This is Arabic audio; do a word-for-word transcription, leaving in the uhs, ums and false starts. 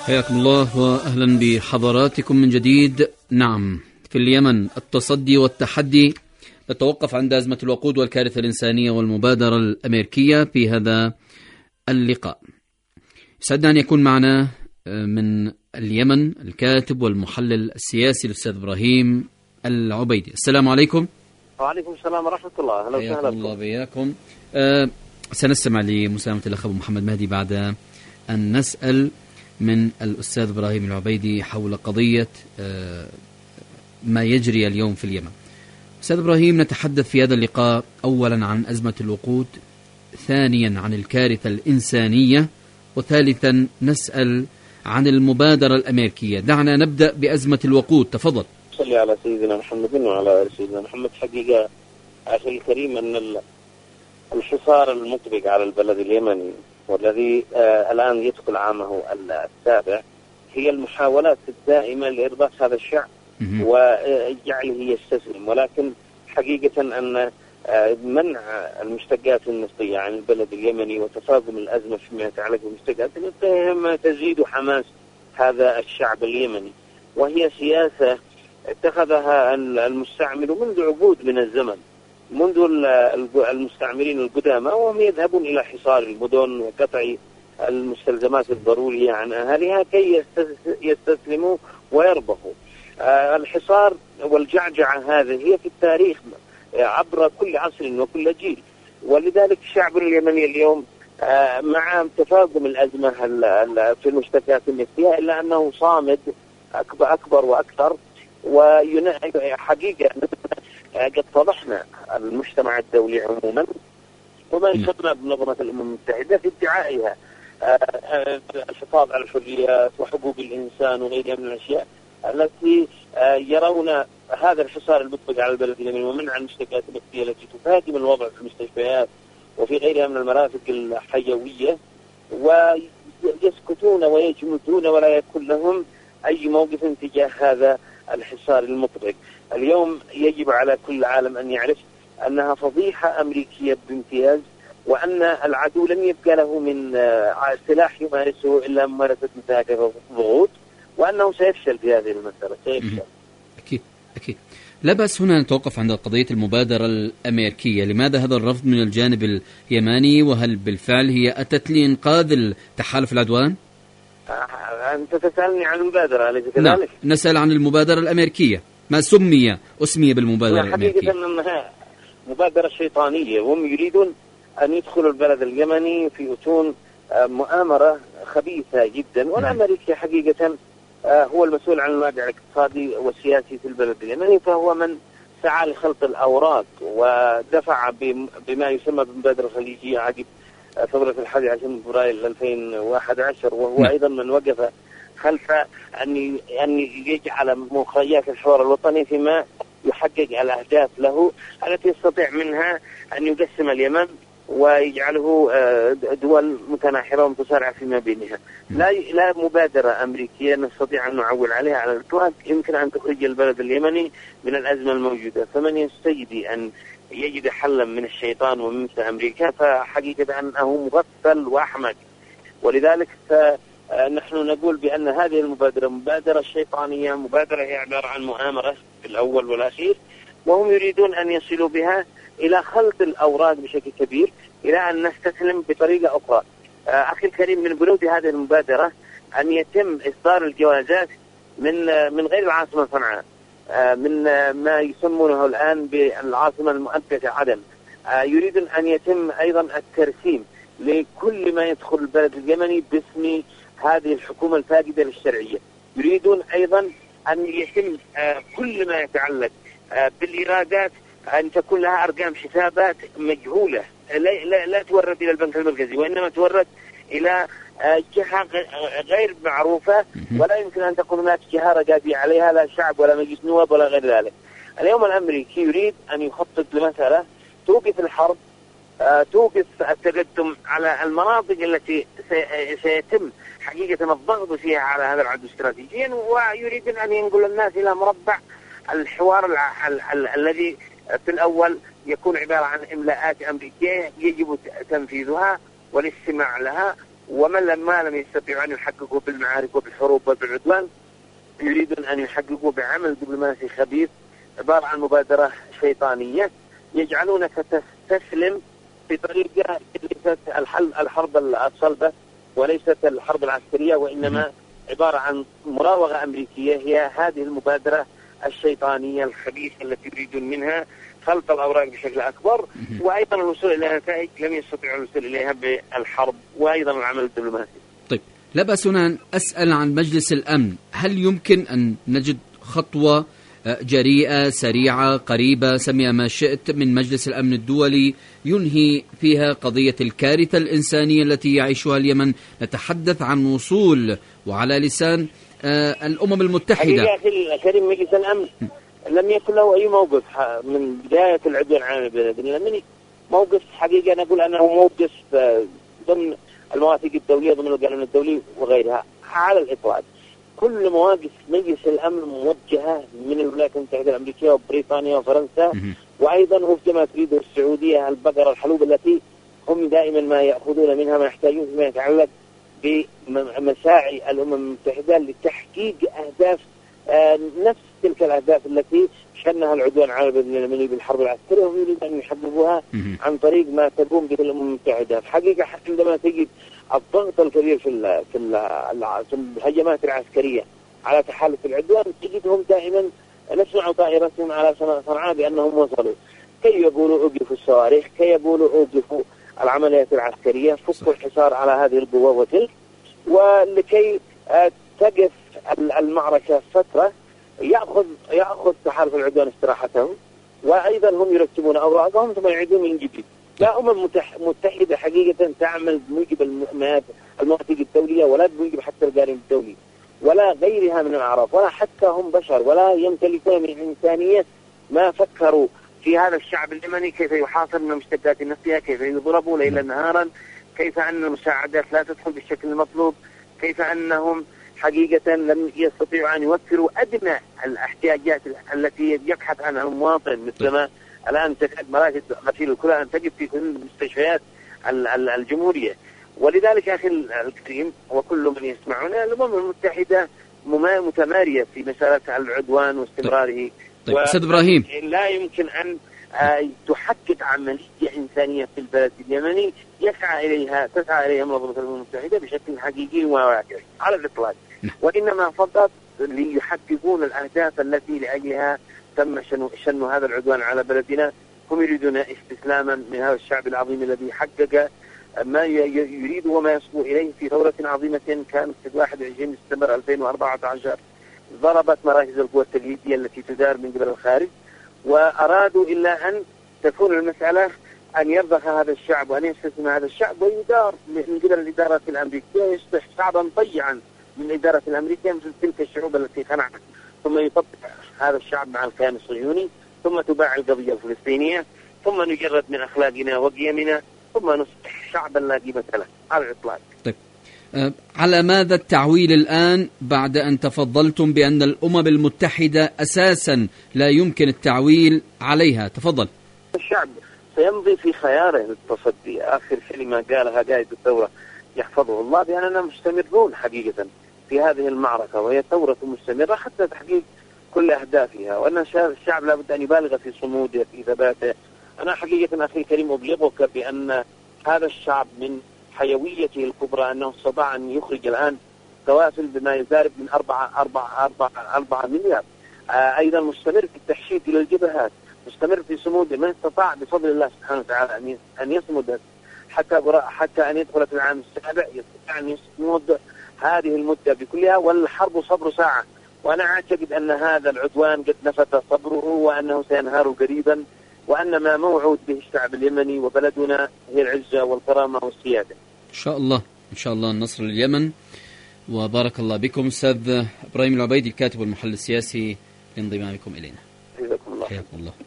حياكم الله وأهلا بحضراتكم من جديد. نعم، في اليمن التصدي والتحدي. نتوقف عند أزمة الوقود والكارثة الإنسانية والمبادرة الأمريكية في هذا اللقاء. يسعدنا أن يكون معنا من اليمن الكاتب والمحلل السياسي الأستاذ إبراهيم العبيدي. السلام عليكم. وعليكم السلام ورحمة الله. أهلا وسهلا بكم. الله بياكم. أه سنستمع لمساهمة الأخ أبو محمد مهدي بعد أن نسأل من الأستاذ إبراهيم العبيدي حول قضية أه ما يجري اليوم في اليمن. أستاذ إبراهيم، نتحدث في هذا اللقاء أولا عن أزمة الوقود، ثانيا عن الكارثة الإنسانية، وثالثا نسأل عن المبادرة الأمريكية. دعنا نبدأ بأزمة الوقود، تفضل. صلي على سيدنا محمد وعلى آل سيدنا محمد. حقيقة أخي الكريم أن الحصار المطبق على البلد اليمني والذي آه الآن يدخل عامه السابع هي المحاولات الدائمة لإرضاء هذا الشعب وجعله يستسلم، ولكن حقيقة أن آه منع المشتقات النفطية عن البلد اليمني وتفاقم الأزمة فيما يتعلق بالمشتقات النفطية تزيد حماس هذا الشعب اليمني، وهي سياسة اتخذها المستعمر منذ عقود من الزمن، منذ المستعمرين القدامى، وهم يذهبون إلى حصار المدن وقطع المستلزمات الضرورية عن أهلها كي يستسلموا ويربحوا. الحصار والجعجعة هذه هي في التاريخ عبر كل عصر وكل جيل، ولذلك الشعب اليمني اليوم مع تفاقم الأزمة في المشتقات النفطية إلا أنه صامد أكبر, أكبر وأكثر. وحقيقة قد فضحنا المجتمع الدولي عموما وما يسمى بمنظمة الأمم المتحدة في ادعائها الحفاظ على الحريات وحقوق الإنسان وغيرها من الأشياء التي يرون هذا الحصار المطبق على البلد اليمني ومنع المشتقات النفطية التي تفاقم الوضع في المستشفيات وفي غيرها من المرافق الحيوية، ويسكتون ويجمدون ولا يكون لهم أي موقف تجاه هذا الحصار المطبق. اليوم يجب على كل العالم أن يعرف أنها فضيحة أمريكية بامتياز، وأن العدو لم يبقى له من سلاح يمارسه إلا ممارسة مثل الضغوط، وأنه سيفشل في هذه المسألة، سيفشل. أكيد أكيد. لا بأس هنا نتوقف عند قضية المبادرة الأمريكية. لماذا هذا الرفض من الجانب اليماني؟ وهل بالفعل هي أتت لإنقاذ تحالف العدوان؟ أنت تسألني عن المبادرة أليس كذلك؟ نعم، نسأل عن المبادرة الأمريكية. ما سمي أسمي بالمبادرة الأمريكية؟ حقيقة أنها مبادرة شيطانية، وهم يريدون أن يدخلوا البلد اليمني في أتون مؤامرة خبيثة جدا. والأمريكي حقيقة هو المسؤول عن الواقع الاقتصادي والسياسي في البلد اليمني، فهو من سعى لخلط الأوراق ودفع بما يسمى بالمبادرة الخليجية عقب ثورة الحادي عشر من فبراير ألفين وأحد عشر، وهو م. أيضا من وقف خلف أن أن يجعل مخرجات الحوار الوطني فيما يحقق الأهداف له التي يستطيع منها أن يقسم اليمن ويجعله دول متناحرة ومتصارعة فيما بينها. لا لا مبادرة أمريكية نستطيع أن نعول عليها على الإطلاق يمكن أن تخرج البلد اليمني من الأزمة الموجودة. فمن يستجدي أن يجد حلا من الشيطان ومن مثل أمريكا فحقيقة أنه مغفل وأحمق. ولذلك نحن نقول بأن هذه المبادرة مبادرة شيطانية، مبادرة هي عبارة عن مؤامرة في الأول والأخير، وهم يريدون أن يصلوا بها إلى خلط الأوراق بشكل كبير إلى أن نستسلم بطريقة أخرى. أخي الكريم، من بنود هذه المبادرة أن يتم إصدار الجوازات من من غير العاصمة صنعاء، من ما يسمونه الآن بالعاصمة المؤقتة عدن. يريدون أن يتم أيضا الترسيم لكل ما يدخل البلد اليمني باسم هذه الحكومة الفاقدة للشرعية. يريدون أيضا أن يتم كل ما يتعلق بالإيرادات أن تكون لها أرقام حسابات مجهولة، لا, لا, لا تورد إلى البنك المركزي، وإنما تورد إلى جهة غير معروفة، ولا يمكن أن تكون هناك جهة رقابية عليها، لا شعب ولا مجلس نواب ولا غير ذلك. اليوم الأمريكي يريد أن يخطط لمسألة توقف الحرب، توقف التقدم على المناطق التي سيتم حقيقة الضغط فيها على هذا العدو استراتيجيا، ويريد أن ينقل الناس إلى مربع الحوار الذي في الأول يكون عبارة عن إملاءات أمريكية يجب تنفيذها والاستماع لها ومن لما لم يستطيعوا أن يحققوا بالمعارك وبالحروب وبالعدوان يريدون أن يحققوا بعمل دبلوماسي خبيث عبارة عن مبادرة شيطانية يجعلونك تستسلم في طريقة ليست الحل الحرب الصلبة وليست الحرب العسكرية، وإنما عبارة عن مراوغة أمريكية. هي هذه المبادرة الشيطانية الخبيثة التي يريدون منها خلط الأوراق بشكل أكبر، وأيضا الوصول إلى نتائج لم يستطيعوا الوصول إليها بالحرب وأيضا العمل الدبلوماسي. طيب، لا بأس هنا أن أسأل عن مجلس الأمن. هل يمكن أن نجد خطوة جريئة سريعة قريبة سميها ما شئت من مجلس الأمن الدولي ينهي فيها قضية الكارثة الإنسانية التي يعيشها اليمن؟ نتحدث عن وصول وعلى لسان آه الأمم المتحدة. حقيقة الكريم مجلس الأمن لم يكن له أي موقف من بداية العدوان على البلد اليمني. موقف حقيقة نقول أنه موقف ضمن المواثيق الدولية ضمن القانون الدولي وغيرها على الإطلاق. كل مواقف مجلس الأمن موجهة من الولايات المتحدة الأمريكية وبريطانيا وفرنسا، وأيضا وفق ما تريده السعودية البقرة الحلوب التي هم دائما ما يأخذون منها ما يحتاجون فيما يتعلق بمساعي الأمم المتحدة لتحقيق أهداف آه نفس تلك الأهداف التي شنها العدوان على البلد اليمني بالحرب العسكرية، وهم يريدون أن يحققوها عن طريق ما تقوم به الأمم المتحدة. حقيقة عندما تجد الضغط الكبير في ال في, ال في الهجمات العسكرية على تحالف العدوان تجدهم دائما نسمع طائرتهم على صنعاء بأنهم وصلوا، كي يقولوا أوقفوا الصواريخ، كي يقولوا أوقفوا العمليات العسكرية، فكوا الحصار على هذه القوة وتلك، ولكي تقف المعركة فترة يأخذ يأخذ تحالف العدوان استراحتهم، وأيضا هم يرتبون أوراقهم ثم يعيدون من جديد. لا أمم متحدة حقيقة تعمل بموجب المواثيق الدولية ولا بموجب حتى القانون الدولي ولا غيرها من الأعراف، ولا حتى هم بشر ولا يمتلكون من الإنسانية ما فكروا في هذا الشعب اليمني كيف يحاصر من مشتقات نفسها، كيف يضربوا ليلا نهارا، كيف أن المساعدات لا تدخل بالشكل المطلوب، كيف أنهم حقيقة لم يستطيعوا أن يوفروا أدنى الاحتياجات التي يبحث عنها المواطن، مثلما الآن تكاد مراكز غسيل الكلى أن تجد في كل مستشفيات الجمهورية. ولذلك أخي الكريم وكل من يسمعنا، الأمم المتحدة متمارية في مسألة العدوان واستمراره. طيب أستاذ إبراهيم، لا يمكن أن تحقق عملية إنسانية في البلد اليمني يسعى إليها تسعى إليها منظمة الأمم المتحدة بشكل حقيقي وواقعي على الإطلاق، وإنما فقط ليحققون الأهداف التي لأجلها تم شن, شن هذا العدوان على بلدنا. هم يريدون استسلاما من هذا الشعب العظيم الذي حقق ما يريد وما يصبو إليه في ثورة عظيمة كانت في واحد وعشرين سبتمبر ألفين وأربعة عشر، ضربت مراكز القوى التقليدية التي تدار من قبل الخارج، وأرادوا إلا أن تكون المسألة أن يرضخ هذا الشعب وأن يستسلم هذا الشعب ويدار من قبل الإدارة الأمريكية ويصبح شعبا طيعا من الإدارة الأمريكية مثل تلك الشعوب التي خنعت، ثم يطبق هذا الشعب مع الكيان الصهيوني، ثم تباع القضية الفلسطينية، ثم نجرد من أخلاقنا وقيمنا، ثم نصبح شعبا لا قيمة له على الإطلاق. طيب أه على ماذا التعويل الآن بعد أن تفضلتم بأن الأمم المتحدة أساسا لا يمكن التعويل عليها؟ تفضل. الشعب سيمضي في خياره للتصدي. آخر كلمة قالها قائد الثورة يحفظه الله بأننا مستمرون حقيقة في هذه المعركة، وهي ثورة مستمرة حتى تحقيق كل أهدافها، وأن الشعب لابد أن يبالغ في صموده في ثباته. أنا حقيقة أخي الكريم أبلغك بأن هذا الشعب من حيويته الكبرى أنه استطاع أن يخرج الآن كوافل بما يقارب من أربعة أربعة أربعة أربعة مليار. آه أيضا مستمر في التحشيد إلى الجبهات، مستمر في صموده، ما استطاع بفضل الله سبحانه وتعالى أن أن يصمد حتى حتى أن يدخل في العام السابع، يستطيع أن يمد هذه المدة بكلها، والحرب صبر ساعة. وأنا أعتقد أن هذا العدوان قد نفت صبره وأنه سينهار قريبا، وأن ما موعود به الشعب اليمني وبلدنا هي العزة والكرامة والسيادة إن شاء الله. إن شاء الله النصر لليمن. وبارك الله بكم أستاذ إبراهيم العبيدي الكاتب والمحلل السياسي لانضمامكم إلينا. حياكم الله. حياكم الله.